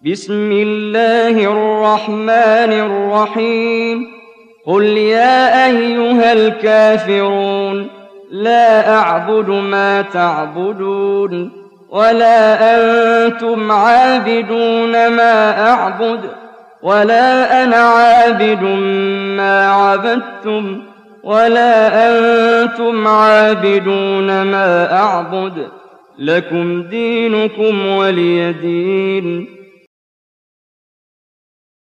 بسم الله الرحمن الرحيم قل يا أيها الكافرون لا أعبد ما تعبدون ولا أنتم عابدون ما أعبد ولا أنا عابد ما عبدتم ولا أنتم عابدون ما أعبد لكم دينكم ولي دين